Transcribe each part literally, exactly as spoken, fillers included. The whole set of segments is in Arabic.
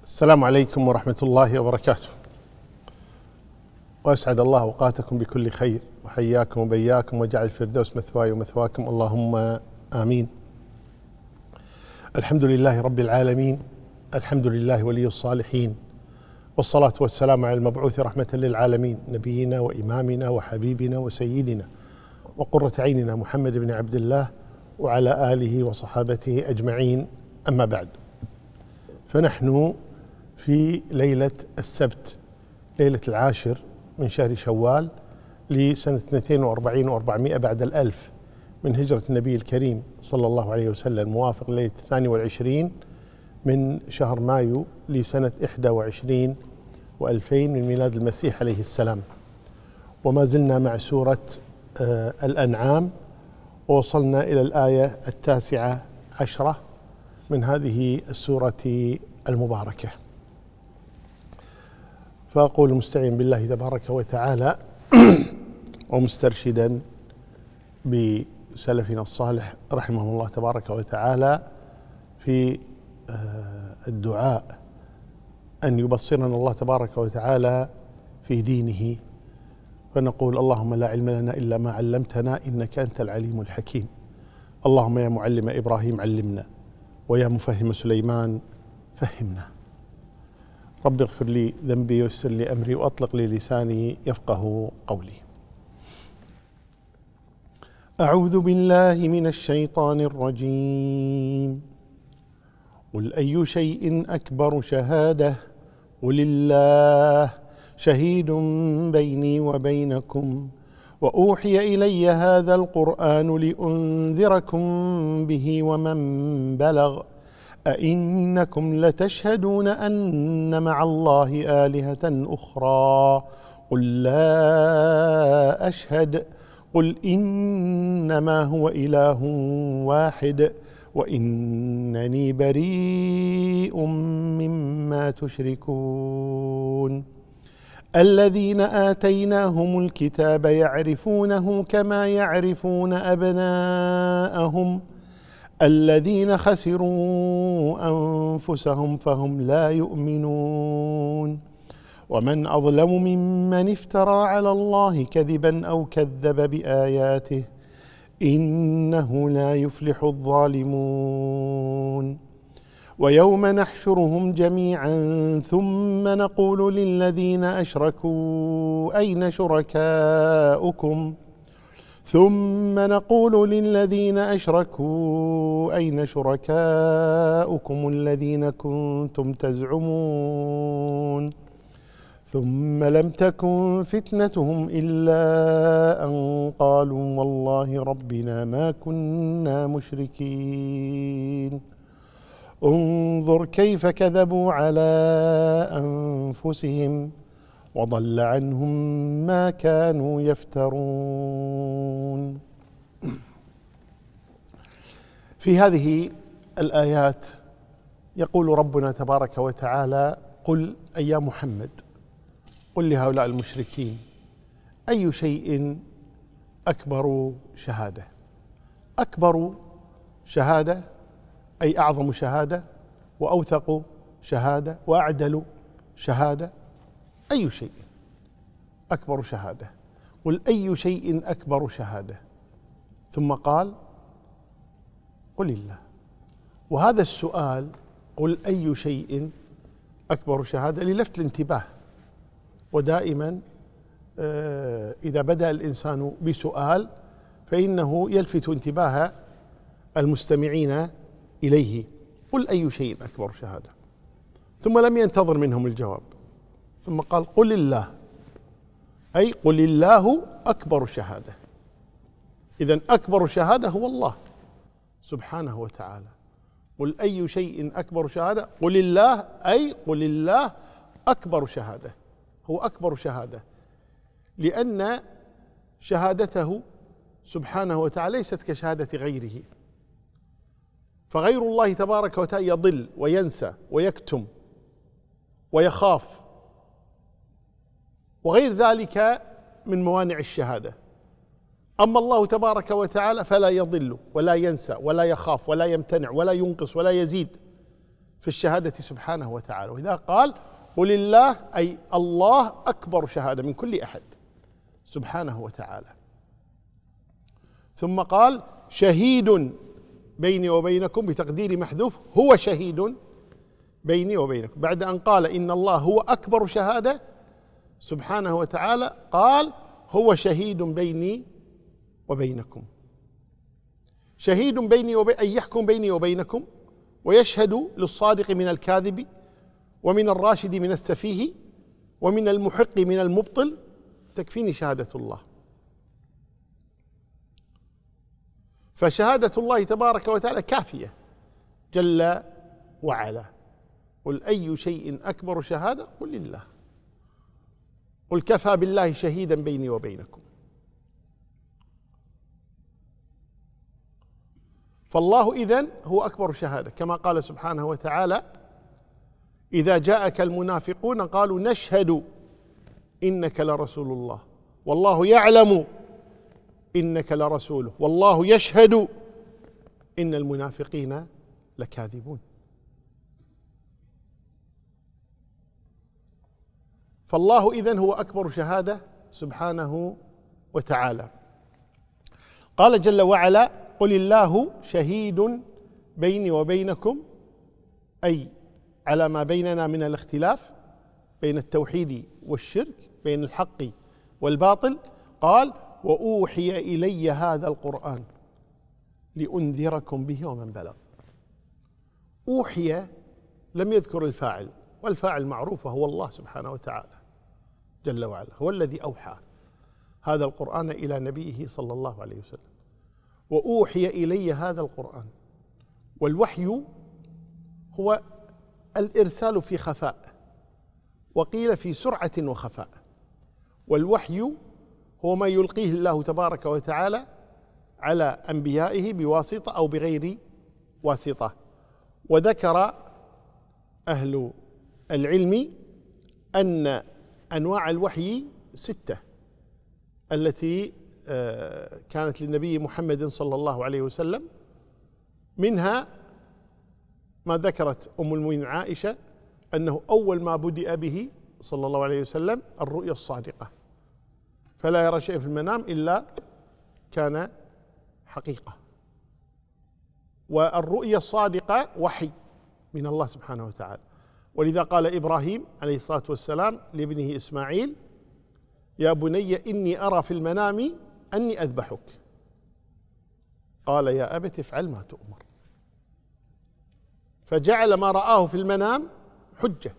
السلام عليكم ورحمة الله وبركاته، وأسعد الله أوقاتكم بكل خير، وحياكم وبياكم وجعل الفردوس مثواي ومثواكم، اللهم آمين. الحمد لله رب العالمين، الحمد لله ولي الصالحين، والصلاة والسلام على المبعوث رحمة للعالمين، نبينا وإمامنا وحبيبنا وسيدنا وقرة عيننا محمد بن عبد الله وعلى آله وصحابته أجمعين، أما بعد. فنحن في ليلة السبت، ليلة العاشر من شهر شوال لسنة اثنتين وأربعين وأربعمائة بعد الألف من هجرة النبي الكريم صلى الله عليه وسلم، موافق ليلة الثاني والعشرين من شهر مايو لسنة إحدى وعشرين وألفين من ميلاد المسيح عليه السلام. وما زلنا مع سورة آه الأنعام، ووصلنا إلى الآية التاسعة عشرة من هذه السورة المباركة. فأقول مستعين بالله تبارك وتعالى ومسترشدا بسلفنا الصالح رحمه الله تبارك وتعالى في الدعاء أن يبصرنا الله تبارك وتعالى في دينه، فنقول اللهم لا علم لنا إلا ما علمتنا إنك أنت العليم الحكيم. اللهم يا معلم إبراهيم علمنا، ويا مفهم سليمان فهمنا. رب اغفر لي ذنبي ويسر لي أمري وأطلق لي لساني يفقه قولي. أعوذ بالله من الشيطان الرجيم. قل أي شيء أكبر شهادة قل الله شهيد بيني وبينكم وأوحي إلي هذا القرآن لأنذركم به ومن بلغ أئنكم لتشهدون أن مع الله آلهة أخرى قل لا أشهد قل إنما هو إله واحد وإنني بريء مما تشركون. الذين آتيناهم الكتاب يعرفونه كما يعرفون أبناءهم الذين خسروا أنفسهم فهم لا يؤمنون. ومن أظلم ممن افترى على الله كذبا أو كذب بآياته إنه لا يفلح الظالمون. ويوم نحشرهم جميعا ثم نقول للذين أشركوا أين شركاؤكم ثم نقول للذين أشركوا أين شركاؤكم الذين كنتم تزعمون ثم لم تكن فتنتهم إلا أن قالوا والله ربنا ما كنا مشركين. انظر كيف كذبوا على أنفسهم وضل عنهم ما كانوا يفترون. في هذه الآيات يقول ربنا تبارك وتعالى: قل أي يا محمد، قل لهؤلاء المشركين أي شيء أكبر شهادة. أكبر شهادة أي أعظم شهادة وأوثق شهادة وأعدل شهادة. أي شيء أكبر شهادة. قل أي شيء أكبر شهادة. ثم قال: قل الله. وهذا السؤال قل أي شيء أكبر شهادة للفت الانتباه. ودائما إذا بدأ الإنسان بسؤال فإنه يلفت انتباه المستمعين إليه. قل أي شيء أكبر شهادة. ثم لم ينتظر منهم الجواب، ثم قال: قل الله، أي قل الله أكبر شهادة. إذن أكبر شهادة هو الله سبحانه وتعالى. قل أي شيء أكبر شهادة قل الله، أي قل الله أكبر شهادة، هو أكبر شهادة، لأن شهادته سبحانه وتعالى ليست كشهادة غيره. فغير الله تبارك وتعالى يضل وينسى ويكتم ويخاف وغير ذلك من موانع الشهادة. أما الله تبارك وتعالى فلا يضل ولا ينسى ولا يخاف ولا يمتنع ولا ينقص ولا يزيد، في الشهادة سبحانه وتعالى. وإذا قال قل الله أي الله أكبر شهادة من كل أحد سبحانه وتعالى. ثم قال شهيد بيني وبينكم بتقدير محذوف، هو شهيد بيني وبينكم. بعد أن قال إن الله هو أكبر شهادة سبحانه وتعالى قال هو شهيد بيني وبينكم. شهيد بيني وبين أن يحكم بيني وبينكم ويشهد للصادق من الكاذب ومن الراشد من السفيه ومن المحق من المبطل، تكفيني شهادة الله. فشهادة الله تبارك وتعالى كافية جل وعلا. قل أي شيء أكبر شهادة؟ قل لله. قل كفى بالله شهيدا بيني وبينكم. فالله إذن هو أكبر شهادة، كما قال سبحانه وتعالى إذا جاءك المنافقون قالوا نشهد إنك لرسول الله والله يعلم إنك لرسوله والله يشهد إن المنافقين لكاذبون. فالله إذن هو أكبر شهادة سبحانه وتعالى. قال جل وعلا قل الله شهيد بيني وبينكم، أي على ما بيننا من الاختلاف بين التوحيد والشرك، بين الحق والباطل. قال وأوحي إلي هذا القرآن لأنذركم به ومن بلغ. أوحي لم يذكر الفاعل، والفاعل معروف هو الله سبحانه وتعالى جل وعلا، هو الذي أوحى هذا القرآن إلى نبيه صلى الله عليه وسلم. وأوحي إلي هذا القرآن، والوحي هو الإرسال في خفاء، وقيل في سرعة وخفاء. والوحي هو ما يلقيه الله تبارك وتعالى على أنبيائه بواسطة أو بغير واسطة. وذكر أهل العلم أن أنواع الوحي ستة التي كانت للنبي محمد صلى الله عليه وسلم، منها ما ذكرت أم المؤمنين عائشة أنه أول ما بدأ به صلى الله عليه وسلم الرؤيا الصادقة، فلا يرى شيء في المنام إلا كان حقيقة. والرؤيا الصادقة وحي من الله سبحانه وتعالى. ولذا قال إبراهيم عليه الصلاة والسلام لابنه إسماعيل يا بني إني أرى في المنام أني أذبحك، قال يا أبت افعل ما تؤمر. فجعل ما رآه في المنام حجة،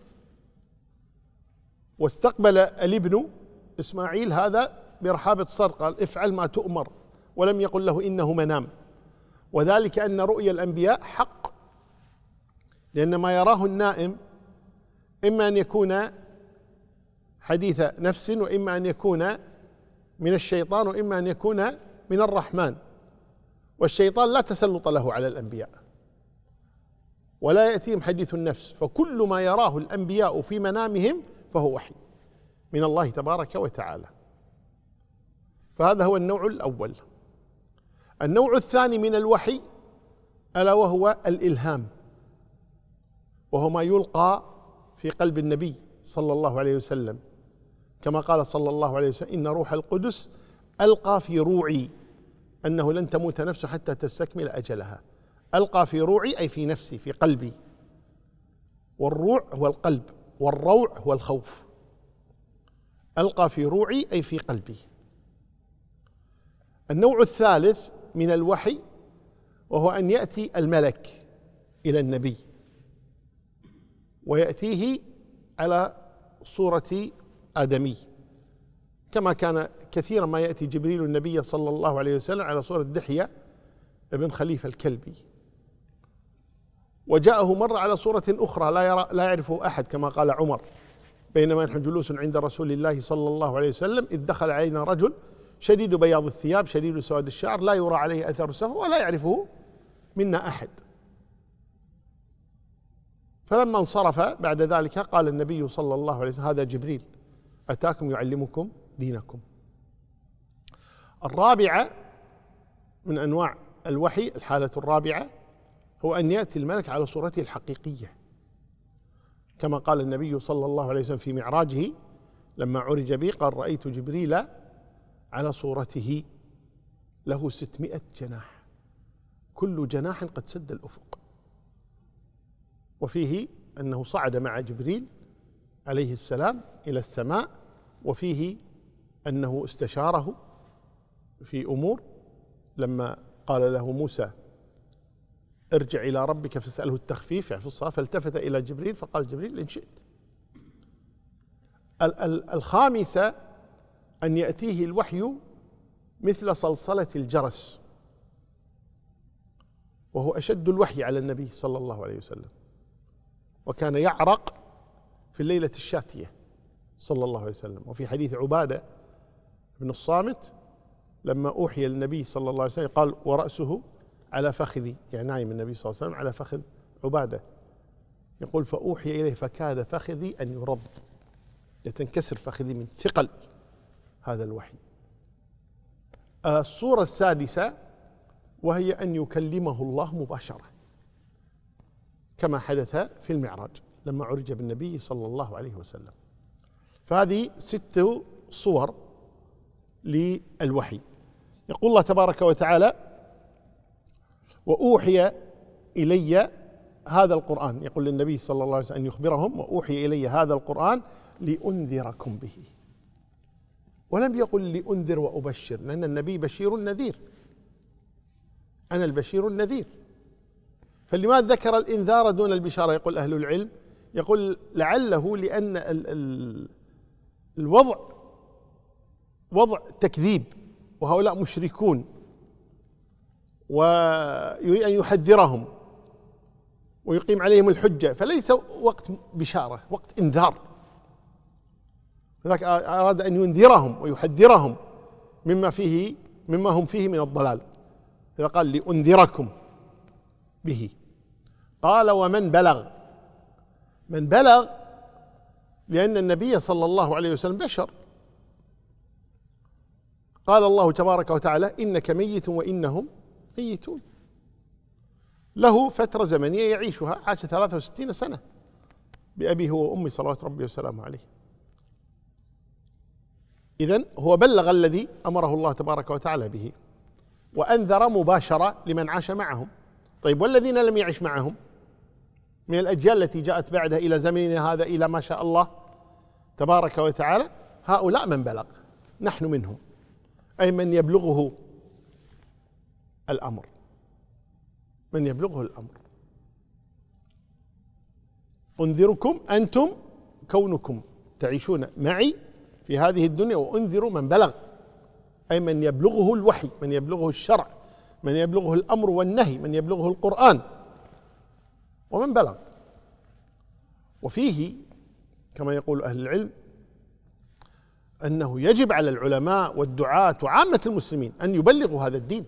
واستقبل الابن إسماعيل هذا برحابة الصدر، قال افعل ما تؤمر، ولم يقل له إنه منام. وذلك أن رؤيا الأنبياء حق، لأن ما يراه النائم إما أن يكون حديث نفس، وإما أن يكون من الشيطان، وإما أن يكون من الرحمن. والشيطان لا تسلط له على الأنبياء ولا يأتيهم حديث النفس، فكل ما يراه الأنبياء في منامهم فهو وحي من الله تبارك وتعالى. فهذا هو النوع الأول. النوع الثاني من الوحي ألا وهو الإلهام، وهو ما يلقى في قلب النبي صلى الله عليه وسلم، كما قال صلى الله عليه وسلم إن روح القدس ألقى في روعي أنه لن تموت نفس حتى تستكمل أجلها. ألقى في روعي أي في نفسي، في قلبي. والروع هو القلب، والروع هو الخوف. ألقى في روعي أي في قلبي. النوع الثالث من الوحي وهو أن يأتي الملك إلى النبي، ويأتيه على صورة آدمي، كما كان كثيرا ما يأتي جبريل النبي صلى الله عليه وسلم على صورة دحية ابن خليفة الكلبي، وجاءه مرة على صورة أخرى لا يرى لا يعرفه أحد، كما قال عمر بينما نحن جلوس عند رسول الله صلى الله عليه وسلم إذ دخل علينا رجل شديد بياض الثياب شديد سواد الشعر لا يرى عليه أثر السفر ولا يعرفه منا أحد. فلما انصرف بعد ذلك قال النبي صلى الله عليه وسلم هذا جبريل أتاكم يعلمكم دينكم. الرابعة من أنواع الوحي، الحالة الرابعة، هو أن يأتي الملك على صورته الحقيقية كما قال النبي صلى الله عليه وسلم في معراجه لما عرج به قال: رأيت جبريل على صورته له ستمائة جناح، كل جناح قد سد الأفق. وفيه أنه صعد مع جبريل عليه السلام إلى السماء، وفيه أنه استشاره في أمور لما قال له موسى: ارجع إلى ربك فاسأله التخفيف يعني في الصلاة، فالتفت إلى جبريل فقال جبريل: إن شئت. الخامسة أن يأتيه الوحي مثل صلصلة الجرس، وهو أشد الوحي على النبي صلى الله عليه وسلم، وكان يعرق في الليلة الشاتية صلى الله عليه وسلم. وفي حديث عبادة بن الصامت لما أوحي للنبي صلى الله عليه وسلم قال: ورأسه على فخذي، يعني نايم النبي صلى الله عليه وسلم على فخذ عبادة، يقول: فأوحي إليه فكاد فخذي أن يرض، لتنكسر فخذي من ثقل هذا الوحي. الصورة السادسة وهي أن يكلمه الله مباشرة كما حدث في المعراج لما عرج بالنبي صلى الله عليه وسلم. فهذه ست صور للوحي. يقول الله تبارك وتعالى: وأوحي إلي هذا القرآن، يقول للنبي صلى الله عليه وسلم أن يخبرهم: وأوحي إلي هذا القرآن لأنذركم به. ولم يقل لأنذر وأبشر، لأن النبي بشير نذير، أنا البشير النذير. فلماذا ذكر الإنذار دون البشارة؟ يقول أهل العلم، يقول لعله لأن ال ال الوضع وضع تكذيب، وهؤلاء مشركون، ويريد أن يحذرهم ويقيم عليهم الحجة، فليس وقت بشارة، وقت إنذار. لذلك أراد أن ينذرهم ويحذرهم مما فيه مما هم فيه من الضلال، إذا قال لأنذركم به. قال: ومن بلغ. من بلغ لأن النبي صلى الله عليه وسلم بشر. قال الله تبارك وتعالى: إنك ميت وإنهم ميتون. له فترة زمنية يعيشها، عاش ثلاثة وستين سنة بأبيه وأمي صلوات ربي وسلامه عليه. إذن هو بلغ الذي أمره الله تبارك وتعالى به، وأنذر مباشرة لمن عاش معهم. طيب، والذين لم يعش معهم من الأجيال التي جاءت بعدها إلى زمننا هذا إلى ما شاء الله تبارك وتعالى، هؤلاء من بلغ، نحن منهم، أي من يبلغه الأمر، من يبلغه الأمر. أنذركم أنتم كونكم تعيشون معي في هذه الدنيا، وأنذر من بلغ، أي من يبلغه الوحي، من يبلغه الشرع، من يبلغه الأمر والنهي، من يبلغه القرآن، ومن بلغ. وفيه كما يقول أهل العلم أنه يجب على العلماء والدعاة وعامة المسلمين أن يبلغوا هذا الدين،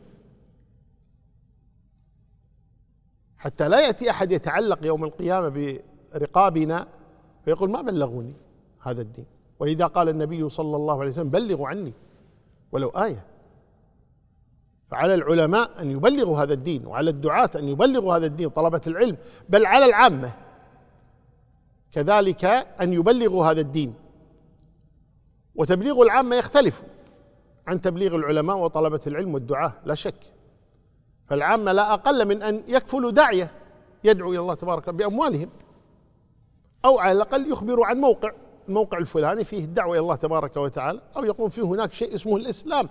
حتى لا يأتي أحد يتعلق يوم القيامة برقابنا فيقول: ما بلغوني هذا الدين. ولذا قال النبي صلى الله عليه وسلم: بلغوا عني ولو آية. فعلى العلماء أن يبلغوا هذا الدين، وعلى الدعاة أن يبلغوا هذا الدين، طلبة العلم، بل على العامة كذلك أن يبلغوا هذا الدين. وتبليغ العامة يختلف عن تبليغ العلماء وطلبة العلم والدعاة لا شك. فالعامة لا أقل من أن يكفلوا داعية يدعو إلى الله تبارك بأموالهم، أو على الأقل يخبروا عن موقع الموقع الفلاني فيه الدعوة إلى الله تبارك وتعالى، أو يقوم فيه هناك شيء اسمه الإسلام،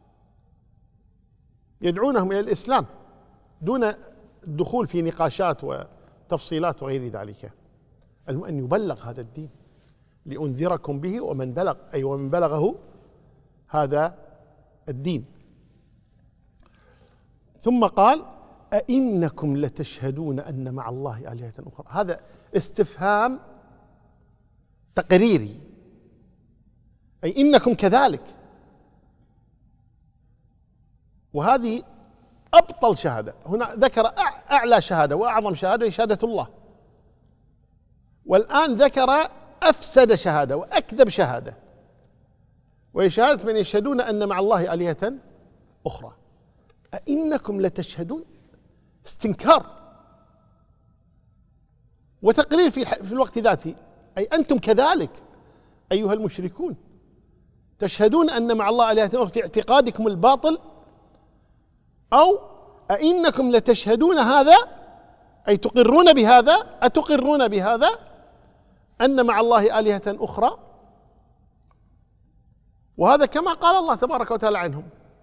يدعونهم إلى الإسلام دون الدخول في نقاشات وتفصيلات وغير ذلك. المهم أن يبلغ هذا الدين لأنذركم به ومن بلغ، أي ومن بلغه هذا الدين. ثم قال: أئنكم لتشهدون أن مع الله آلهة أخرى. هذا استفهام تقريري، أي إنكم كذلك. وهذه أبطل شهادة. هنا ذكر أعلى شهادة وأعظم شهادة، شهادة الله، والآن ذكر أفسد شهادة وأكذب شهادة، وهي شهادة من يشهدون أن مع الله آلهة أخرى. أئنكم لتشهدون، استنكار وتقرير في في الوقت ذاته، أي أنتم كذلك أيها المشركون تشهدون أن مع الله آلهة أخرى في اعتقادكم الباطل، أو أئنكم لتشهدون هذا أي تقرون بهذا، أتقرون بهذا أن مع الله آلهة أخرى؟ وهذا كما قال الله تبارك وتعالى عنهم: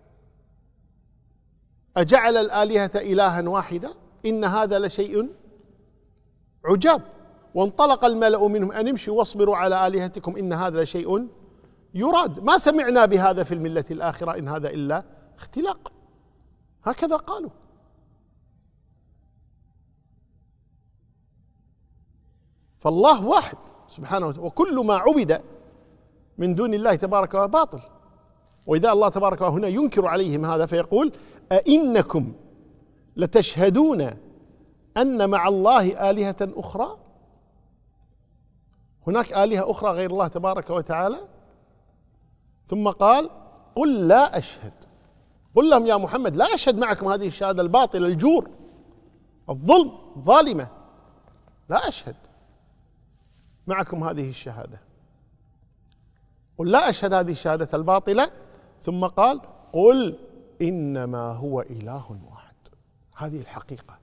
أجعل الآلهة إلها واحدا إن هذا لشيء عجاب. وانطلق الملأ منهم أن امشوا واصبروا على آلهتكم إن هذا لشيء يراد ما سمعنا بهذا في الملة الآخرة إن هذا إلا اختلاق. هكذا قالوا. فالله واحد سبحانه وتعالى، وكل ما عبد من دون الله تبارك وتعالى باطل. وإذا الله تبارك وتعالى هنا ينكر عليهم هذا فيقول: أئنكم لتشهدون أن مع الله آلهة أخرى؟ هناك آلهة أخرى غير الله تبارك وتعالى؟ ثم قال: قل لا أشهد. قل لهم يا محمد: لا أشهد معكم هذه الشهادة الباطلة الجور الظلم الظالمة، لا أشهد معكم هذه الشهادة. قل لا أشهد هذه الشهادة الباطلة. ثم قال: قل إنما هو إله واحد. هذه الحقيقة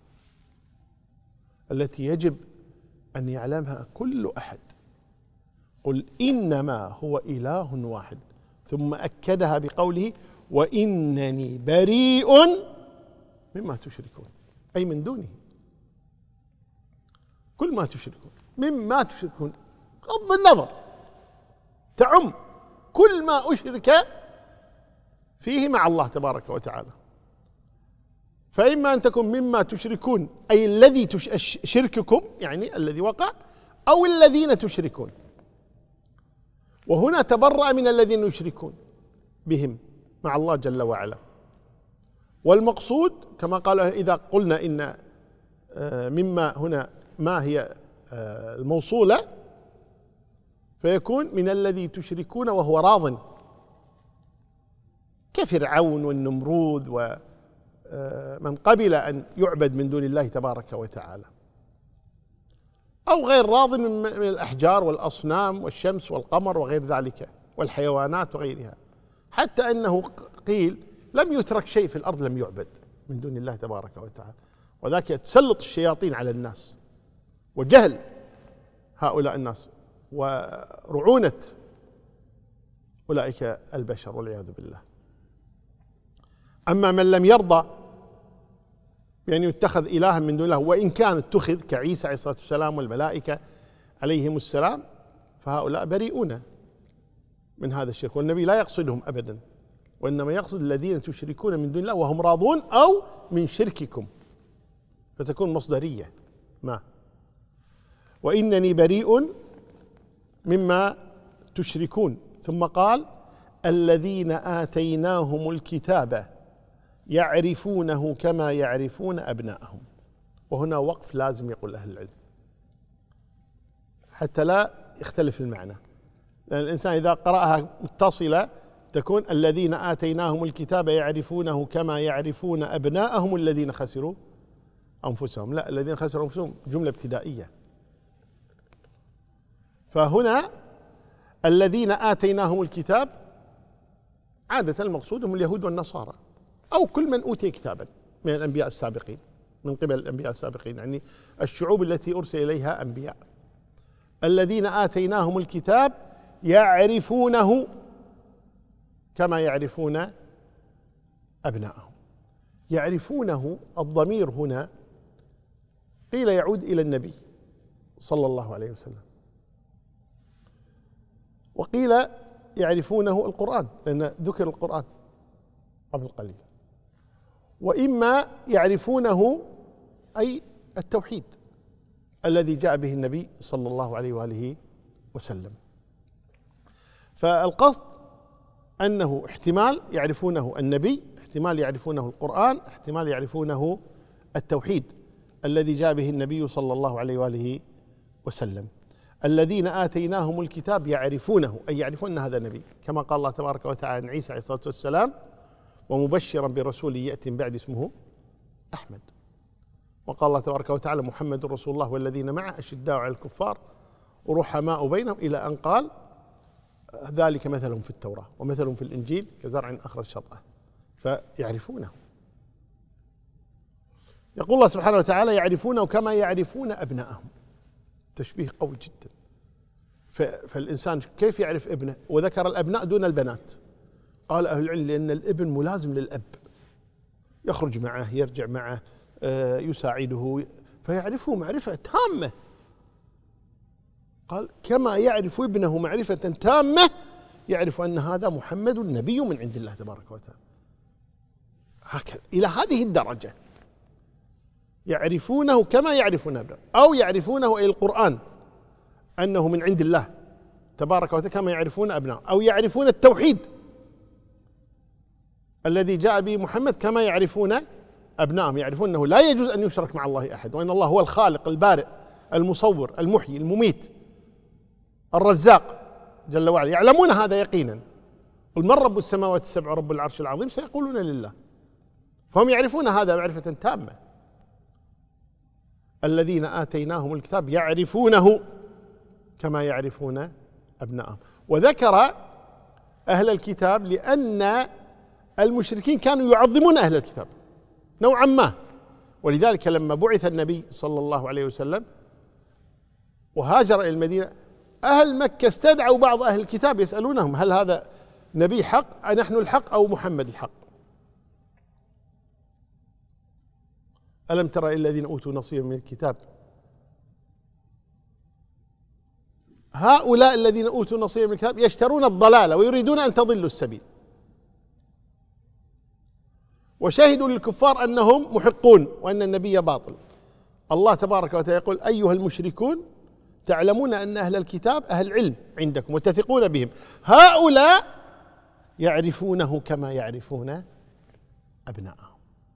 التي يجب أن يعلمها كل أحد. قل إنما هو إله واحد، ثم أكدها بقوله: وإنني بريء مما تشركون، أي من دونه. كل ما تشركون مما تشركون بغض النظر تعم كل ما أشرك فيه مع الله تبارك وتعالى. فإما أن تكون مما تشركون أي الذي تش... شرككم يعني الذي وقع، أو الذين تشركون. وهنا تبرأ من الذين يشركون بهم مع الله جل وعلا. والمقصود كما قال: إذا قلنا إن مما هنا ما هي الموصولة فيكون من الذي تشركون وهو راض، كفرعون والنمرود ومن قبل أن يعبد من دون الله تبارك وتعالى، أو غير راض من الأحجار والأصنام والشمس والقمر وغير ذلك والحيوانات وغيرها. حتى أنه قيل: لم يترك شيء في الأرض لم يعبد من دون الله تبارك وتعالى، وذاك تسلط الشياطين على الناس وجهل هؤلاء الناس ورعونة أولئك البشر والعياذ بالله. أما من لم يرضى بأن يتخذ إلها من دون الله، وإن كان اتخذ كعيسى عليه الصلاة والسلام والملائكة عليهم السلام، فهؤلاء بريئون من هذا الشرك، والنبي لا يقصدهم أبدا، وإنما يقصد الذين تشركون من دون الله وهم راضون، أو من شرككم، فتكون مصدرية ما. وإنني بريء مما تشركون. ثم قال: الذين آتيناهم الكتاب يعرفونه كما يعرفون أبناءهم. وهنا وقف لازم يقول أهل العلم حتى لا يختلف المعنى، لأن الإنسان إذا قرأها متصلة تكون: الذين آتيناهم الكتاب يعرفونه كما يعرفون أبناءهم الذين خسروا أنفسهم. لا، الذين خسروا أنفسهم جملة ابتدائية. فهنا الذين آتيناهم الكتاب عادة المقصود هم اليهود والنصارى، أو كل من أوتي كتابا من الأنبياء السابقين، من قبل الأنبياء السابقين، يعني الشعوب التي أرسل إليها أنبياء. الذين آتيناهم الكتاب يعرفونه كما يعرفون أبناءهم. يعرفونه الضمير هنا قيل يعود إلى النبي صلى الله عليه وسلم، وقيل يعرفونه القرآن لأن ذكر القرآن قبل قليل، وإما يعرفونه أي التوحيد الذي جاء به النبي صلى الله عليه وآله وسلم. فالقصد أنه احتمال يعرفونه النبي، احتمال يعرفونه القرآن، احتمال يعرفونه التوحيد الذي جاء به النبي صلى الله عليه وآله وسلم. الذين آتيناهم الكتاب يعرفونه أي يعرفون هذا النبي، كما قال الله تبارك وتعالى عن عيسى عليه الصلاة والسلام: ومبشرا برسول يأتي من بعد اسمه أحمد. وقال الله تبارك وتعالى محمد رسول الله والذين معه أشداء على الكفار ورحماء بينهم، إلى أن قال ذلك مثلهم في التوراة ومثلهم في الإنجيل كزرع أخرج شطأه، فيعرفونه. يقول الله سبحانه وتعالى يعرفونه كما يعرفون أبناءهم، تشبيه قوي جدا. فالإنسان كيف يعرف ابنه؟ وذكر الأبناء دون البنات. قال أهل العلم لأن الابن ملازم للأب، يخرج معه يرجع معه يساعده، فيعرفه معرفة تامة. قال كما يعرف ابنه معرفة تامة يعرف أن هذا محمد نبي من عند الله تبارك وتعالى. هكذا إلى هذه الدرجة يعرفونه كما يعرفون ابنه، أو يعرفونه أي القرآن أنه من عند الله تبارك وتعالى كما يعرفون أبناء، أو يعرفون التوحيد الذي جاء به محمد كما يعرفون أبنائهم، يعرفون أنه لا يجوز أن يشرك مع الله أحد، وأن الله هو الخالق البارئ المصور المحيي المميت الرزاق جل وعلا. يعلمون هذا يقينا. قل من رب السماوات السبع ورب العرش العظيم؟ سيقولون لله. فهم يعرفون هذا معرفة تامة. الذين آتيناهم الكتاب يعرفونه كما يعرفون أبنائهم. وذكر أهل الكتاب لأن المشركين كانوا يعظمون أهل الكتاب نوعا ما، ولذلك لما بعث النبي صلى الله عليه وسلم وهاجر إلى المدينة، أهل مكة استدعوا بعض أهل الكتاب يسألونهم هل هذا نبي حق نحن الحق أو محمد الحق؟ ألم تر إلى الذين أوتوا نصيبا من الكتاب هؤلاء الذين أوتوا نصيبا من الكتاب يشترون الضلالة ويريدون أن تضلوا السبيل، وشهدوا للكفار أنهم محقون وأن النبي باطل. الله تبارك وتعالى يقول أيها المشركون تعلمون أن أهل الكتاب أهل علم عندكم وتثقون بهم، هؤلاء يعرفونه كما يعرفون أبناءهم.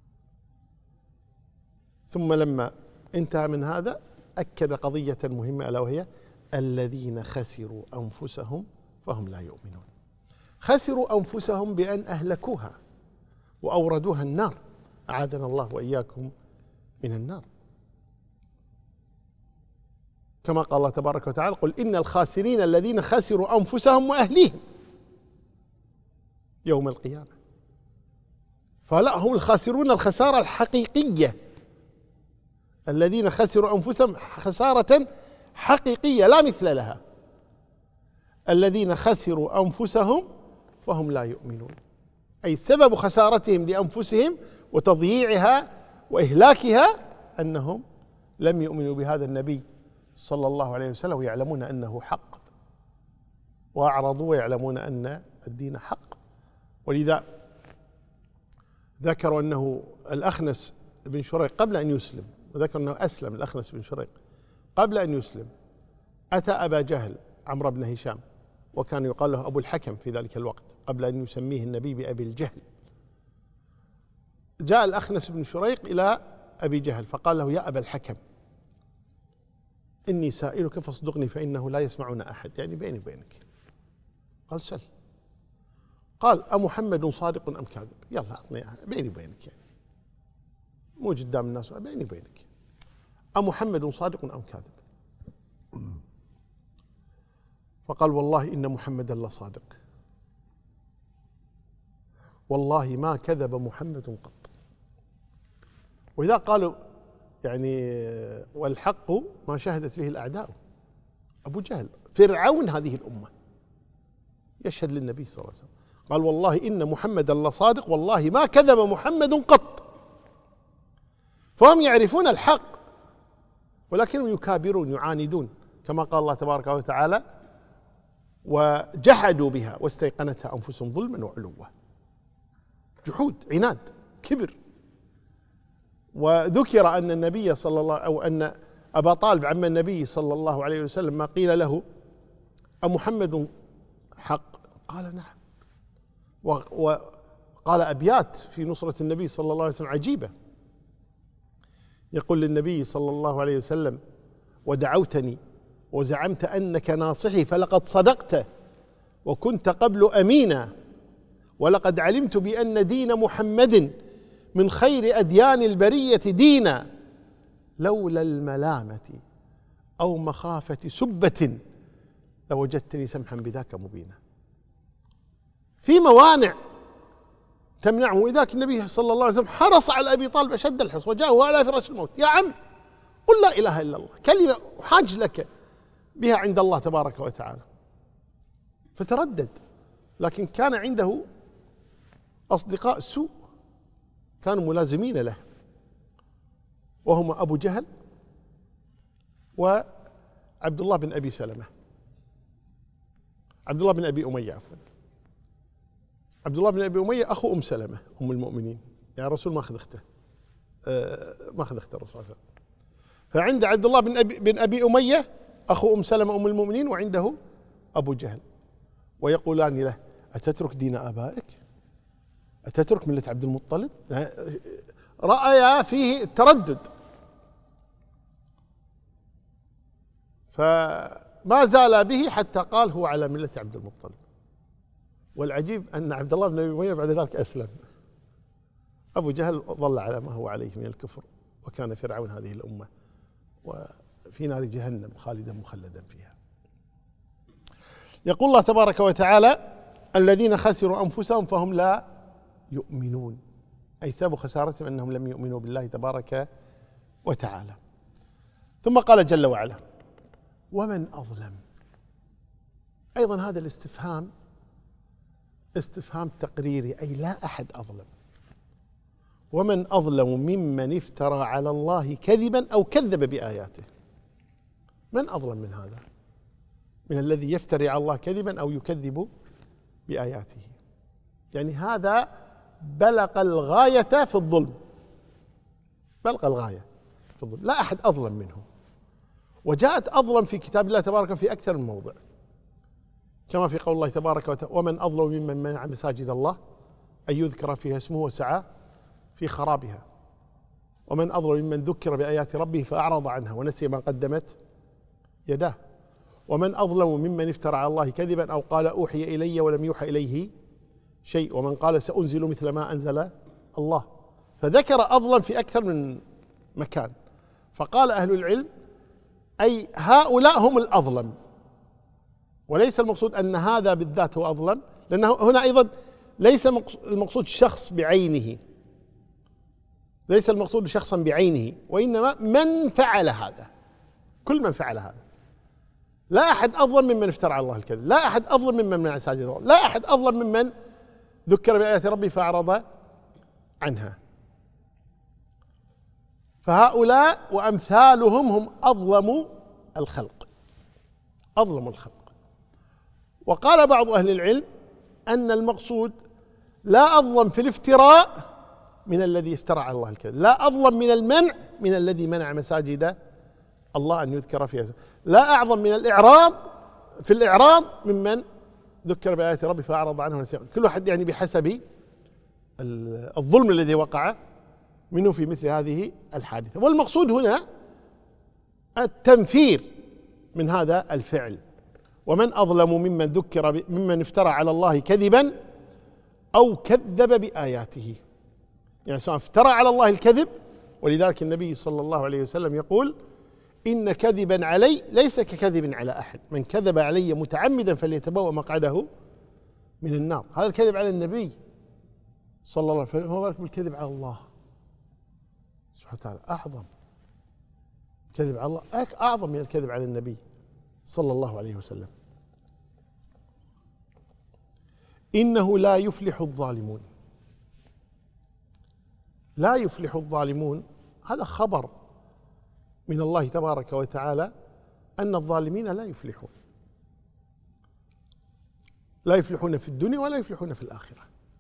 ثم لما انتهى من هذا أكد قضية مهمة ألا وهي الذين خسروا أنفسهم فهم لا يؤمنون. خسروا أنفسهم بأن أهلكوها وأوردوها النار، أعاذنا الله وإياكم من النار. كما قال الله تبارك وتعالى قل إن الخاسرين الذين خسروا أنفسهم وأهليهم يوم القيامة. فلا هم الخاسرون الخسارة الحقيقية، الذين خسروا أنفسهم خسارة حقيقية لا مثل لها. الذين خسروا أنفسهم فهم لا يؤمنون، أي سبب خسارتهم لأنفسهم وتضييعها وإهلاكها أنهم لم يؤمنوا بهذا النبي صلى الله عليه وسلم، ويعلمون أنه حق، وأعرضوا ويعلمون أن الدين حق. ولذا ذكروا أنه الأخنس بن شريق قبل أن يسلم، وذكر أنه أسلم الأخنس بن شريق قبل أن يسلم، أتى أبا جهل عمرو بن هشام، وكان يقال له أبو الحكم في ذلك الوقت قبل أن يسميه النبي بأبي الجهل. جاء الأخنس بن شريق إلى أبي جهل فقال له يا أبا الحكم إني سائلك فاصدقني فإنه لا يسمعنا أحد، يعني بيني وبينك. قال سل. قال أمحمد صادق أم كاذب؟ يلا أعطني بيني وبينك، يعني مو قدام الناس، بيني وبينك، أمحمد صادق أم كاذب؟ فقال والله إن محمدا لصادق، والله ما كذب محمد قط. وإذا قالوا يعني والحق ما شهدت به الأعداء، أبو جهل فرعون هذه الأمة يشهد للنبي صلى الله عليه وسلم، قال والله إن محمدا لصادق والله ما كذب محمد قط. فهم يعرفون الحق ولكنهم يكابرون يعاندون، كما قال الله تبارك وتعالى وجحدوا بها واستيقنتها أنفسهم ظلما وعلوا. جحود، عناد، كبر. وذكر أن النبي صلى الله أو أن أبا طالب عم النبي صلى الله عليه وسلم ما قيل له أمحمد حق؟ قال نعم. وقال أبيات في نصرة النبي صلى الله عليه وسلم عجيبة، يقول للنبي صلى الله عليه وسلم ودعوتني وزعمت أنك ناصحي فلقد صدقت وكنت قبل أمينا، ولقد علمت بأن دين محمد من خير أديان البرية دينا، لولا الملامة أو مخافة سبة لوجدتني سمحا بذاك مبينا. في موانع تمنعه، وإذاك النبي صلى الله عليه وسلم حرص على أبي طالب أشد الحرص، وجاءه على فراش الموت: يا عم قل لا إله إلا الله، كلمة حاج لك بها عند الله تبارك وتعالى. فتردد، لكن كان عنده أصدقاء سوء كانوا ملازمين له، وهما أبو جهل وعبد الله بن أبي سلمة، عبد الله بن أبي أمية عفوا. عبد الله بن أبي أمية أخو أم سلمة أم المؤمنين، يعني الرسول ما أخذ أخته، أه ما أخذ أخته الرسول صلى الله عليه وسلم. فعند عبد الله بن أبي, بن أبي أمية أخو أم سلمة أم المؤمنين، وعنده أبو جهل، ويقولان له: أتترك دين آبائك؟ أتترك ملة عبد المطلب؟ رأيا فيه التردد، فما زال به حتى قال: هو على ملة عبد المطلب. والعجيب أن عبد الله بن أبي أمية بعد ذلك أسلم. أبو جهل ظل على ما هو عليه من الكفر، وكان فرعون هذه الأمة، وفي نار جهنم خالدا مخلدا فيها. يقول الله تبارك وتعالى: الذين خسروا أنفسهم فهم لا يؤمنون، أي سبب خسارتهم أنهم لم يؤمنوا بالله تبارك وتعالى. ثم قال جل وعلا: ومن أظلم. أيضا هذا الاستفهام استفهام تقريري، أي لا أحد أظلم. ومن أظلم ممن افترى على الله كذبا أو كذب بآياته. من أظلم من هذا؟ من الذي يفتري على الله كذبا أو يكذب بآياته. يعني هذا بلغ الغاية في الظلم، بلغ الغاية في الظلم، لا أحد أظلم منه. وجاءت أظلم في كتاب الله تبارك في أكثر من موضع، كما في قول الله تبارك وتعالى: ومن أظلم ممن منع مساجد الله أن يذكر فيها اسمه وسعى في خرابها، ومن أظلم ممن ذكر بآيات ربه فأعرض عنها ونسي ما قدمت يداه، ومن أظلم ممن افترى على الله كذبا أو قال أوحي إلي ولم يوحى إليه شيء، ومن قال سأنزل مثل ما أنزل الله. فذكر أظلم في أكثر من مكان، فقال أهل العلم: أي هؤلاء هم الأظلم، وليس المقصود أن هذا بالذات هو أظلم، لأنه هنا أيضا ليس المقصود شخص بعينه، ليس المقصود شخصا بعينه، وإنما من فعل هذا، كل من فعل هذا. لا أحد أظلم ممن افترى على الله الكذب، لا أحد أظلم ممن منع مساجد الله، لا أحد أظلم ممن ذكر بآيات ربه فأعرض عنها. فهؤلاء وأمثالهم هم أظلم الخلق، أظلم الخلق. وقال بعض أهل العلم أن المقصود لا أظلم في الافتراء من الذي افترى على الله الكذب، لا أظلم من المنع من الذي منع مساجد الله أن يذكر فيها، لا أعظم من الإعراض في الإعراض ممن ذكر بآيات ربه فأعرض عنه ونسي. كل واحد يعني بحسب الظلم الذي وقع منه في مثل هذه الحادثة. والمقصود هنا التنفير من هذا الفعل. ومن أظلم ممن ذكر ممن افترى على الله كذبا أو كذب بآياته، يعني سواء افترى على الله الكذب، ولذلك النبي صلى الله عليه وسلم يقول: إن كذبا علي ليس ككذب على أحد، من كذب علي متعمدا فليتبوأ مقعده من النار. هذا الكذب على النبي صلى الله عليه وسلم، فما بالك بالكذب على الله سبحانه وتعالى، أعظم. الكذب على الله أعظم من الكذب على النبي صلى الله عليه وسلم. إنه لا يفلح الظالمون. لا يفلح الظالمون، هذا خبر من الله تبارك وتعالى أن الظالمين لا يفلحون، لا يفلحون في الدنيا ولا يفلحون في الآخرة،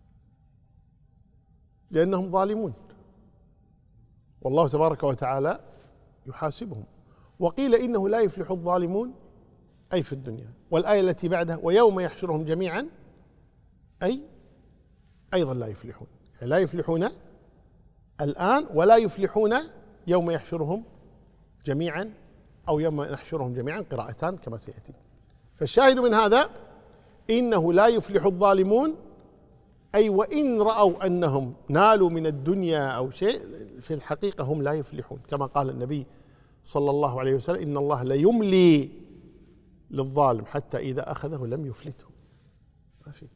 لأنهم ظالمون، والله تبارك وتعالى يحاسبهم. وقيل إنه لا يفلح الظالمون أي في الدنيا. والآية التي بعدها: ويوم يحشرهم جميعا، أي أيضا لا يفلحون، يعني لا يفلحون الآن ولا يفلحون يوم يحشرهم جميعا، أو يوم نحشرهم جميعا، قراءتان كما سيأتي. فالشاهد من هذا: إنه لا يفلح الظالمون أي وإن رأوا أنهم نالوا من الدنيا أو شيء، في الحقيقة هم لا يفلحون، كما قال النبي صلى الله عليه وسلم: إن الله ليملي للظالم حتى إذا أخذه لم يفلته. ما في.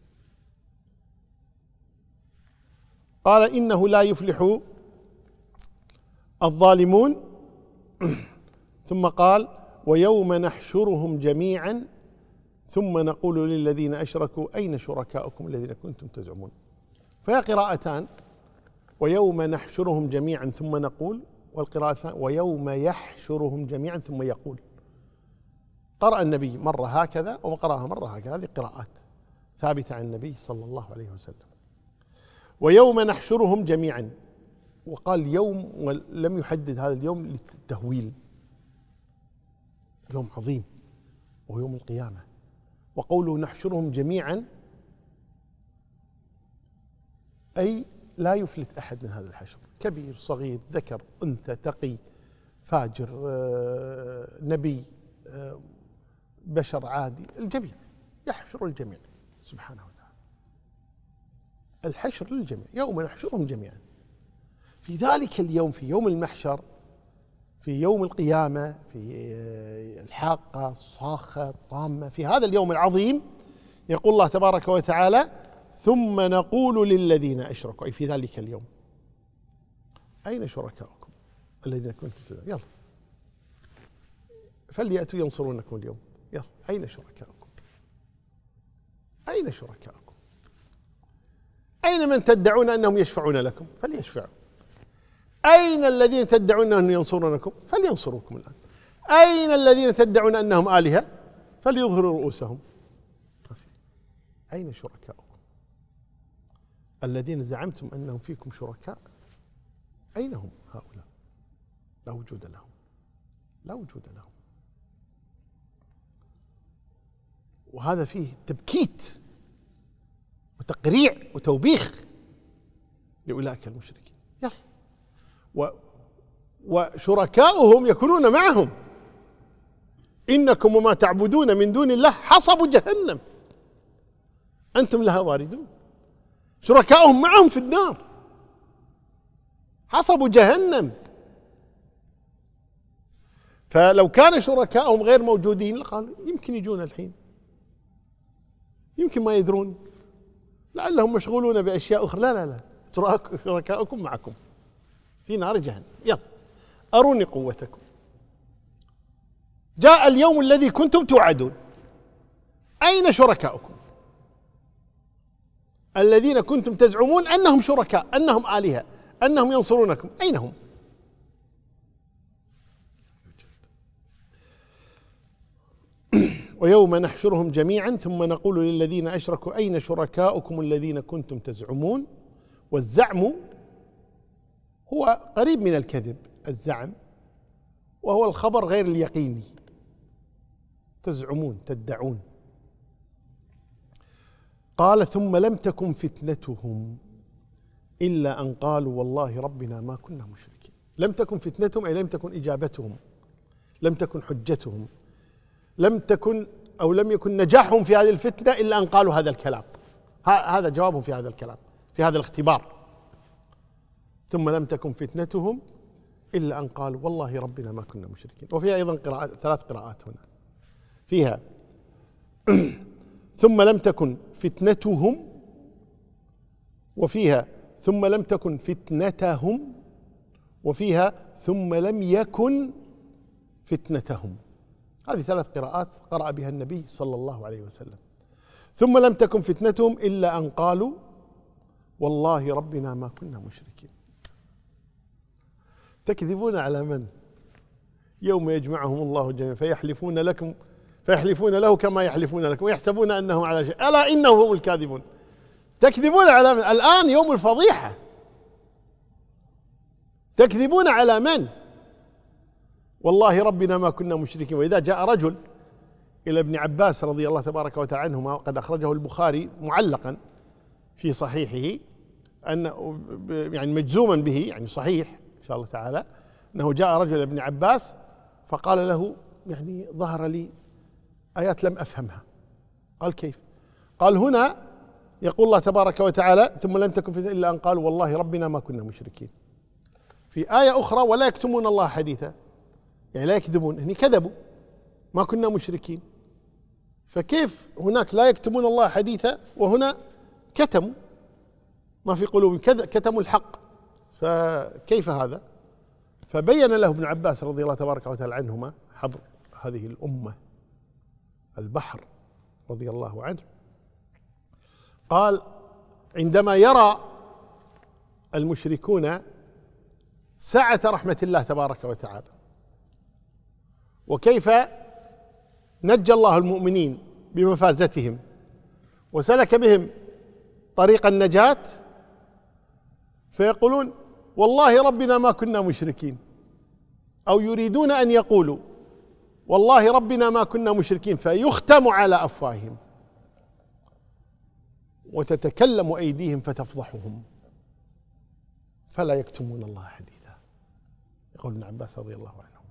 قال: إنه لا يفلح الظالمون. ثم قال: ويوم نحشرهم جميعا ثم نقول للذين أشركوا أين شركاؤكم الذين كنتم تزعمون. فهي قراءتان: ويوم نحشرهم جميعا ثم نقول، والقراءة الثانية ويوم يحشرهم جميعا ثم يقول. قرأ النبي مرة هكذا وقرأها مرة هكذا، هذه قراءات ثابتة عن النبي صلى الله عليه وسلم. ويوم نحشرهم جميعا، وقال يوم ولم يحدد هذا اليوم للتهويل، يوم عظيم وهو يوم القيامة. وقوله نحشرهم جميعا أي لا يفلت أحد من هذا الحشر، كبير صغير ذكر أنثى تقي فاجر نبي بشر عادي، الجميع يحشر الجميع سبحانه وتعالى. الحشر للجميع، يوم نحشرهم جميعا. في ذلك اليوم، في يوم المحشر، في يوم القيامة، في الحاقة الصاخة الطامة، في هذا اليوم العظيم يقول الله تبارك وتعالى: ثم نقول للذين أشركوا، أي في ذلك اليوم: أين شركاؤكم الذين كنتم تدعون؟ يلا فليأتوا ينصرونكم اليوم، يلا أين شركاؤكم؟ أين شركاؤكم؟ أين من تدعون أنهم يشفعون لكم؟ فليشفعوا. أين الذين تدعون أنهم ينصرونكم؟ فلينصروكم الآن. أين الذين تدعون أنهم آلهة؟ فليظهروا رؤوسهم. أين شركاؤكم الذين زعمتم أنهم فيكم شركاء؟ أين هم هؤلاء؟ لا وجود لهم، لا وجود لهم. وهذا فيه تبكيت وتقريع وتوبيخ لأولئك المشركين. يلا و وشركاؤهم يكونون معهم: إنكم وما تعبدون من دون الله حصب جهنم أنتم لها واردون. شركاؤهم معهم في النار، حصب جهنم. فلو كان شركاؤهم غير موجودين لقالوا يمكن يجون الحين، يمكن ما يدرون، لعلهم مشغولون بأشياء أخرى. لا لا لا، شركاؤكم معكم في نار جهنم. يلا أروني قوتكم. جاء اليوم الذي كنتم توعدون، أين شركاؤكم الذين كنتم تزعمون أنهم شركاء، أنهم آلهة، أنهم ينصرونكم؟ أين هم؟ ويوم نحشرهم جميعا ثم نقول للذين أشركوا أين شركاؤكم الذين كنتم تزعمون. والزعم هو قريب من الكذب، الزعم، وهو الخبر غير اليقيني. تزعمون، تدعون. قال: ثم لم تكن فتنتهم إلا أن قالوا والله ربنا ما كنا مشركين. لم تكن فتنتهم أي لم تكن إجابتهم، لم تكن حجتهم، لم تكن أو لم يكن نجاحهم في هذه الفتنة إلا أن قالوا هذا الكلام. هذا جوابهم في هذا الكلام، في هذا الاختبار. ثم لم تكن فتنتهم إلا أن قالوا والله ربنا ما كنا مشركين. وفيها أيضا قراءات، ثلاث قراءات هنا فيها ثم لم تكن فتنتهم، وفيها ثم لم تكن فتنتهم، وفيها ثم لم يكن فتنتهم. هذه ثلاث قراءات قرأ بها النبي صلى الله عليه وسلم. ثم لم تكن فتنتهم إلا أن قالوا والله ربنا ما كنا مشركين. تكذبون على من؟ يوم يجمعهم الله جميعا فيحلفون لكم فيحلفون له كما يحلفون لكم ويحسبون أنهم على شيء ألا إنهم هم الكاذبون. تكذبون على من؟ الآن يوم الفضيحة. تكذبون على من؟ والله ربنا ما كنا مشركين. وإذا جاء رجل إلى ابن عباس رضي الله تبارك وتعالى عنهما، وقد أخرجه البخاري معلقا في صحيحه، أن يعني مجزوما به، يعني صحيح إن شاء الله تعالى، أنه جاء رجل إلى ابن عباس فقال له يعني ظهر لي آيات لم أفهمها. قال كيف؟ قال هنا يقول الله تبارك وتعالى ثم لم تكن فتنة إلا أن قالوا والله ربنا ما كنا مشركين. في آية أخرى ولا يكتمون الله حديثا، يعني لا يكذبون، هني كذبوا ما كنا مشركين، فكيف هناك لا يكتمون الله حديثا وهنا كتموا ما في قلوبهم، كتموا الحق، فكيف هذا؟ فبين له ابن عباس رضي الله تبارك وتعالى عنهما حبر هذه الأمة البحر رضي الله عنه، قال عندما يرى المشركون سعة رحمة الله تبارك وتعالى وكيف نجى الله المؤمنين بمفازتهم وسلك بهم طريق النجاة، فيقولون والله ربنا ما كنا مشركين، أو يريدون أن يقولوا والله ربنا ما كنا مشركين، فيختم على أفواههم وتتكلم أيديهم فتفضحهم فلا يكتمون الله حديثا. يقول ابن عباس رضي الله عنهما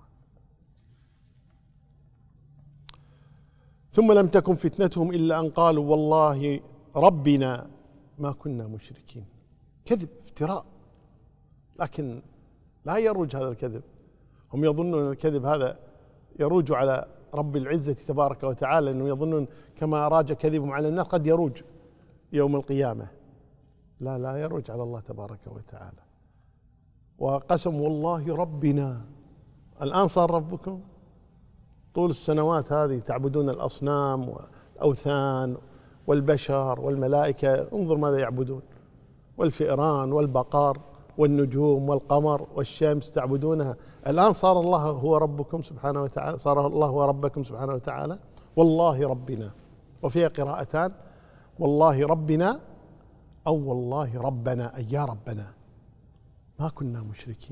ثم لم تكن فتنتهم إلا أن قالوا والله ربنا ما كنا مشركين. كذب، افتراء، لكن لا يروج هذا الكذب. هم يظنون أن الكذب هذا يروج على رب العزة تبارك وتعالى، أنهم يظنون كما راج كذبهم على الناس قد يروج يوم القيامة. لا لا يروج على الله تبارك وتعالى. وقسم والله ربنا، الآن صار ربكم؟ طول السنوات هذه تعبدون الأصنام والأوثان والبشر والملائكة، انظر ماذا يعبدون، والفئران والبقر والنجوم والقمر والشمس تعبدونها، الآن صار الله هو ربكم سبحانه وتعالى، صار الله هو ربكم سبحانه وتعالى. والله ربنا، وفيها قراءتان والله ربنا أو والله ربنا، أي يا ربنا ما كنا مشركين.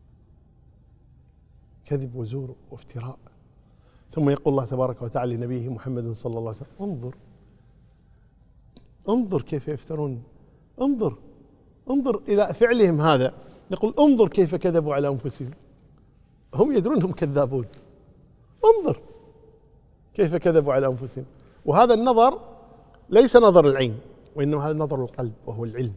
كذب وزور وافتراء. ثم يقول الله تبارك وتعالى لنبيه محمد صلى الله عليه وسلم انظر انظر كيف يفترون، انظر انظر إلى فعلهم هذا. يقول انظر كيف كذبوا على أنفسهم، هم يدرون هم كذابون، انظر كيف كذبوا على أنفسهم. وهذا النظر ليس نظر العين، وإنما هذا نظر القلب وهو العلم.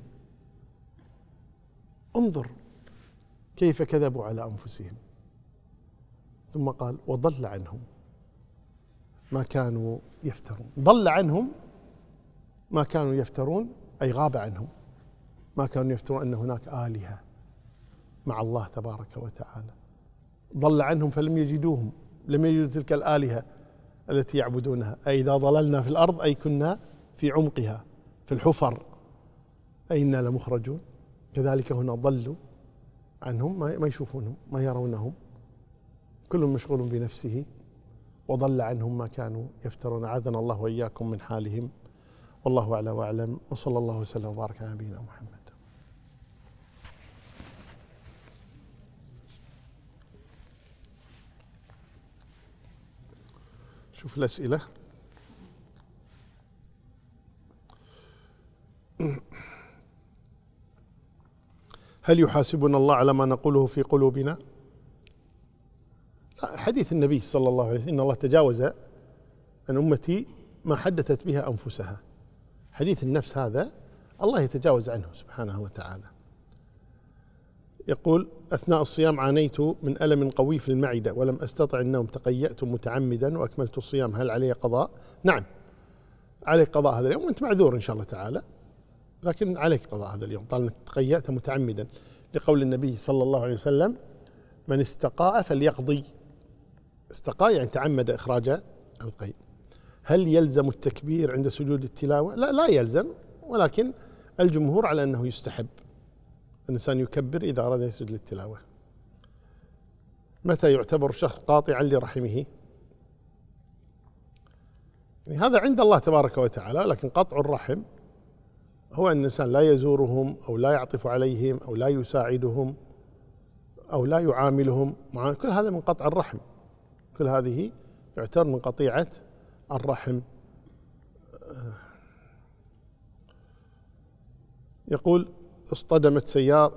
انظر كيف كذبوا على أنفسهم. ثم قال وضل عنهم ما كانوا يفترون. ضل عنهم ما كانوا يفترون، أي غاب عنهم ما كانوا يفترون أن هناك آلهة مع الله تبارك وتعالى. ضل عنهم فلم يجدوهم، لم يجدوا تلك الآلهة التي يعبدونها. أي إذا ضللنا في الأرض أي كنا في عمقها في الحفر أي إنا لمخرجون. كذلك هنا ضلوا عنهم، ما يشوفونهم ما يرونهم، كل مشغول بنفسه. وضل عنهم ما كانوا يفترون. أعاذنا الله وإياكم من حالهم. والله أعلى وأعلم، وصلى الله وسلم وبارك على نبينا محمد. شوف الأسئلة. هل يحاسبنا الله على ما نقوله في قلوبنا؟ لا، حديث النبي صلى الله عليه وسلم إن الله تجاوز عن أمتي ما حدثت بها أنفسها. حديث النفس هذا الله يتجاوز عنه سبحانه وتعالى. يقول أثناء الصيام عانيت من ألم قوي في المعدة ولم أستطع النوم، تقيأت متعمدا وأكملت الصيام، هل علي قضاء؟ نعم عليك قضاء هذا اليوم، وأنت معذور إن شاء الله تعالى، لكن عليك قضاء هذا اليوم طالما تقيأت متعمدا، لقول النبي صلى الله عليه وسلم من استقاء فليقضي. استقاء يعني تعمد إخراج القيء. هل يلزم التكبير عند سجود التلاوة؟ لا لا يلزم، ولكن الجمهور على أنه يستحب الإنسان يكبر إذا أراد يسجد للتلاوة. متى يعتبر الشخص قاطعا لرحمه؟ يعني هذا عند الله تبارك وتعالى، لكن قطع الرحم هو أن الإنسان لا يزورهم أو لا يعطف عليهم أو لا يساعدهم أو لا يعاملهم، مع كل هذا من قطع الرحم، كل هذه يعتبر من قطيعة الرحم. يقول اصطدمت سيارة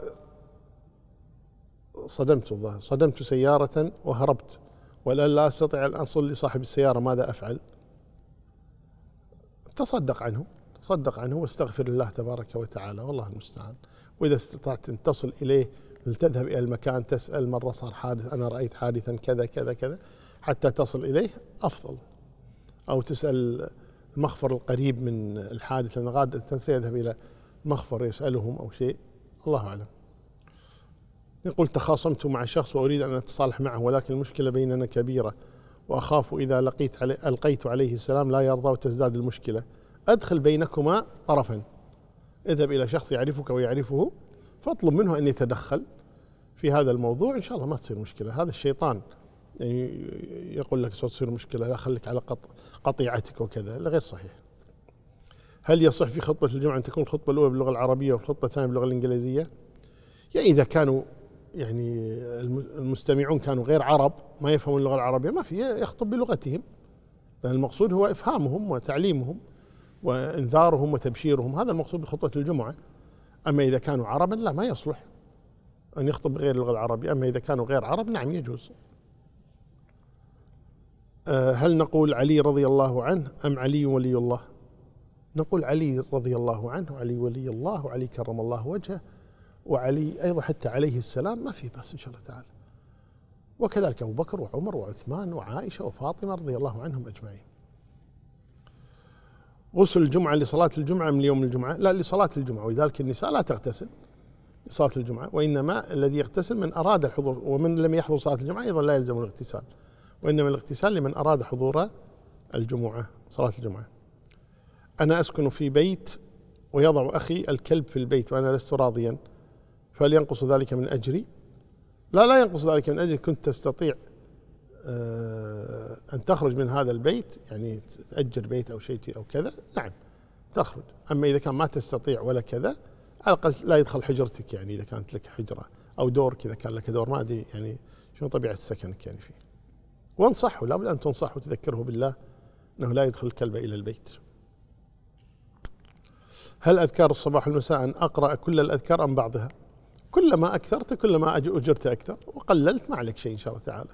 صدمت الظاهر صدمت سيارة وهربت والآن لا أستطيع أن أصل لصاحب السيارة، ماذا أفعل؟ تصدق عنه، صدق عنه واستغفر الله تبارك وتعالى، والله المستعان. وإذا استطعت أن تصل إليه تذهب إلى المكان تسأل مرة صار حادث، أنا رأيت حادثا كذا كذا كذا، حتى تصل إليه أفضل. أو تسأل المخفر القريب من الحادث، لأن غادة سيذهب إلى مخفر يسألهم أو شيء، الله أعلم. يقول تخاصمت مع شخص وأريد أن أتصالح معه، ولكن المشكلة بيننا كبيرة، وأخاف إذا لقيت علي ألقيت عليه السلام لا يرضى وتزداد المشكلة. أدخل بينكما طرفا، اذهب إلى شخص يعرفك ويعرفه، فاطلب منه أن يتدخل في هذا الموضوع، إن شاء الله ما تصير مشكلة. هذا الشيطان يعني يقول لك سوف تصير مشكلة، لا خليك على قطيعتك وكذا، لا غير صحيح. هل يصح في خطبة الجمعة أن تكون الخطبة الأولى باللغة العربية والخطبة الثانية باللغة الإنجليزية؟ يعني إذا كانوا يعني المستمعون كانوا غير عرب ما يفهمون اللغة العربية، ما في، يخطب بلغتهم، لأن المقصود هو إفهامهم وتعليمهم وإنذارهم وتبشيرهم، هذا المقصود بخطبة الجمعة. أما إذا كانوا عربا لا، ما يصلح أن يخطب بغير اللغة العربية. أما إذا كانوا غير عرب نعم يجوز. هل نقول علي رضي الله عنه أم علي ولي الله؟ نقول علي رضي الله عنه وعلي ولي الله وعلي كرم الله وجهه، وعلي أيضا حتى عليه السلام، ما في بس إن شاء الله تعالى. وكذلك أبو بكر وعمر وعثمان وعائشة وفاطمة رضي الله عنهم أجمعين. غسل الجمعة لصلاة الجمعة من يوم الجمعة؟ لا، لصلاة الجمعة، ولذلك النساء لا تغتسل لصلاة الجمعة، وإنما الذي يغتسل من أراد الحضور، ومن لم يحضر صلاة الجمعة أيضا لا يلزم الاغتسال، وإنما الاغتسال لمن أراد حضور الجمعة صلاة الجمعة. أنا أسكن في بيت ويضع أخي الكلب في البيت وأنا لست راضيا، فهل ينقص ذلك من أجري؟ لا، لا ينقص ذلك من أجري. كنت تستطيع أن تخرج من هذا البيت، يعني تأجر بيت أو شيء أو كذا، نعم تخرج. أما إذا كان ما تستطيع ولا كذا، على الأقل لا يدخل حجرتك، يعني إذا كانت لك حجرة أو دورك، إذا كان لك دور، ما أدري يعني شنو طبيعة سكنك يعني فيه. وانصحه، لابد أن تنصحه وتذكره بالله أنه لا يدخل الكلب إلى البيت. هل أذكار الصباح والمساء أن أقرأ كل الأذكار أم بعضها؟ كلما أكثرت كلما أجرت أكثر، وقللت ما عليك شيء إن شاء الله تعالى.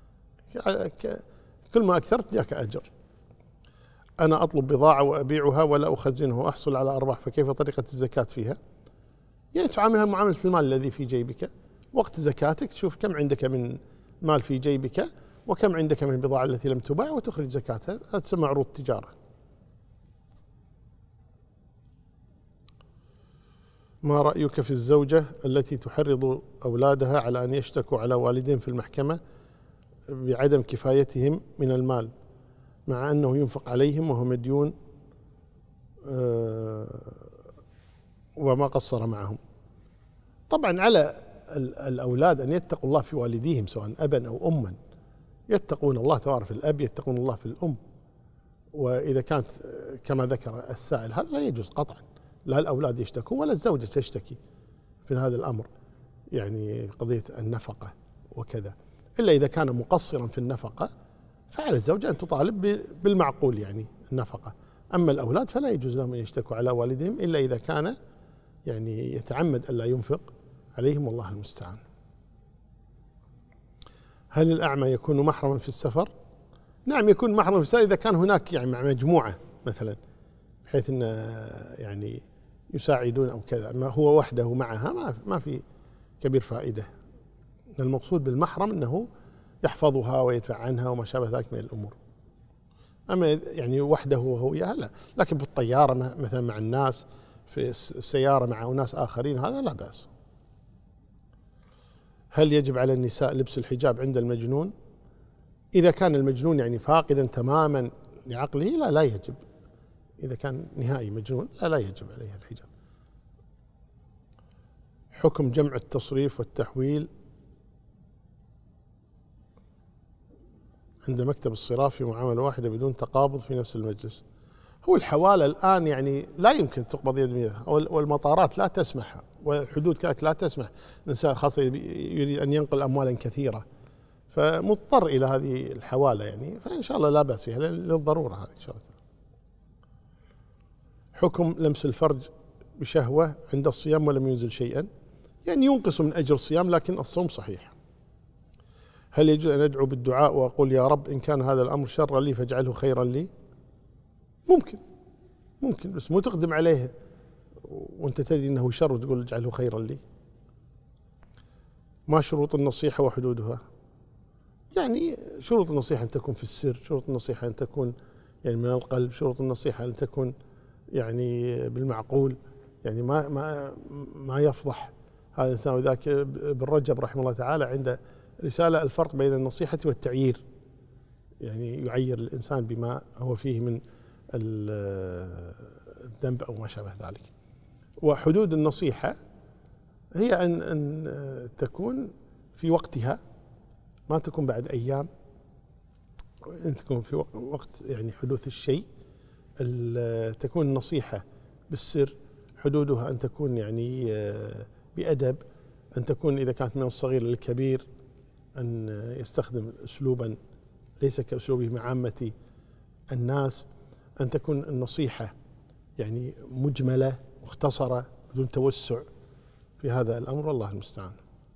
كل ما أكثرت جاك أجر. أنا أطلب بضاعة وأبيعها ولا أخزنه وأحصل على أرباح، فكيف طريقة الزكاة فيها؟ يعني تعاملها معاملة المال الذي في جيبك. وقت زكاتك تشوف كم عندك من مال في جيبك وكم عندك من البضاعة التي لم تباع وتخرج زكاتها، هذا تسمى عروض تجارة. ما رأيك في الزوجة التي تحرض أولادها على أن يشتكوا على والدين في المحكمة بعدم كفايتهم من المال، مع أنه ينفق عليهم وهو مديون وما قصر معهم؟ طبعا على الأولاد أن يتقوا الله في والديهم سواء أبا أو أما، يتقون الله تعالى في الأب، يتقون الله في الأم. وإذا كانت كما ذكر السائل هذا لا يجوز قطعا، لا الأولاد يشتكون ولا الزوجة تشتكي في هذا الأمر، يعني قضية النفقة وكذا، إلا إذا كان مقصرا في النفقة فعلى الزوجة أن تطالب بالمعقول يعني النفقة. أما الأولاد فلا يجوز لهم أن يشتكوا على والدهم إلا إذا كان يعني يتعمد ألا ينفق عليهم، والله المستعان. هل الأعمى يكون محرما في السفر؟ نعم يكون محرما في السفر إذا كان هناك يعني مع مجموعة مثلا، بحيث أن يعني يساعدون أو كذا. أما هو وحده معها ما ما في كبير فائدة. المقصود بالمحرم أنه يحفظها ويدفع عنها وما شابه ذلك من الأمور. أما يعني وحده وهو وياها لا، لكن بالطيارة مثلا مع الناس، في السيارة مع أناس آخرين، هذا لا بأس. هل يجب على النساء لبس الحجاب عند المجنون؟ إذا كان المجنون يعني فاقدا تماما لعقله لا لا يجب. إذا كان نهائي مجنون لا لا يجب عليه الحجاب. حكم جمع التصريف والتحويل عند مكتب الصراف في معاملة واحدة بدون تقابض في نفس المجلس. هو الحوالة الآن يعني لا يمكن تقبض يد بيد، والمطارات لا تسمح، والحدود كذلك لا تسمح الإنسان خاصة يريد أن ينقل أموالا كثيرة، فمضطر إلى هذه الحوالة يعني، فإن شاء الله لا بأس فيها للضرورة هذه إن شاء الله. حكم لمس الفرج بشهوة عند الصيام ولم ينزل شيئا، يعني ينقص من أجر الصيام لكن الصوم صحيح. هل يجوز أن أدعو بالدعاء وأقول يا رب إن كان هذا الأمر شرا لي فاجعله خيرا لي؟ ممكن ممكن، بس مو تقدم عليه وانت تدري انه شر وتقول اجعله خيرا لي. ما شروط النصيحة وحدودها؟ يعني شروط النصيحة أن تكون في السر، شروط النصيحة أن تكون يعني من القلب، شروط النصيحة أن تكون يعني بالمعقول، يعني ما ما ما يفضح هذا الإنسان. وذاك ابن رجب رحمه الله تعالى عنده رسالة الفرق بين النصيحة والتعيير، يعني يعير الإنسان بما هو فيه من الذنب أو ما شابه ذلك. وحدود النصيحة هي أن أن تكون في وقتها، ما تكون بعد أيام، أن تكون في وقت يعني حدوث الشيء. تكون النصيحة بالسر، حدودها أن تكون يعني بأدب، أن تكون إذا كانت من الصغير للكبير أن يستخدم أسلوبا ليس كأسلوبه مع عامة الناس، أن تكون النصيحة يعني مجملة مختصرة بدون توسع في هذا الأمر، والله المستعان.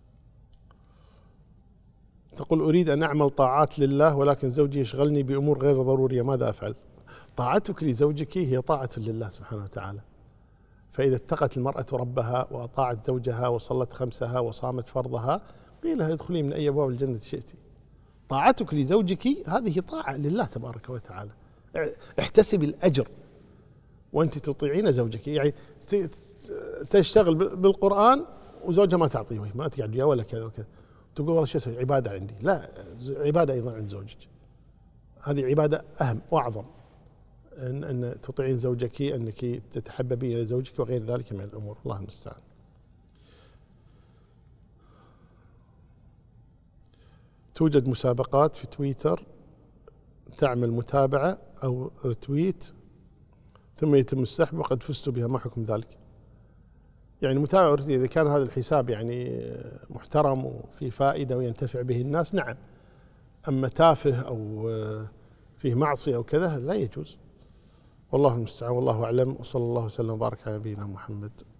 تقول أريد أن أعمل طاعات لله ولكن زوجي يشغلني بأمور غير ضرورية، ماذا أفعل؟ طاعتك لزوجك هي طاعة لله سبحانه وتعالى، فإذا اتقت المرأة ربها وأطاعت زوجها وصلت خمسها وصامت فرضها قيل لها ادخلي من أي أبواب الجنة شئت. طاعتك لزوجك هذه طاعة لله تبارك وتعالى، احتسب الأجر وأنت تطيعين زوجك. يعني تشتغل بالقرآن وزوجها ما تعطيه، ما تقعد وياه ولا كذا وكذا، تقول والله شو اسوي عبادة عندي، لا، عبادة أيضا عند زوجك، هذه عبادة أهم وأعظم، أن, أن تطيعين زوجك، أنك تتحببين إلى زوجك وغير ذلك من الأمور، الله المستعان. توجد مسابقات في تويتر تعمل متابعة أو رتويت ثم يتم السحب وقد فزت بها، ما حكم ذلك؟ يعني متابعة إذا كان هذا الحساب يعني محترم وفيه فائدة وينتفع به الناس نعم، أما تافه أو فيه معصية أو كذا لا يجوز، والله المستعان، والله أعلم، وصلى الله وسلم وبارك على نبينا محمد.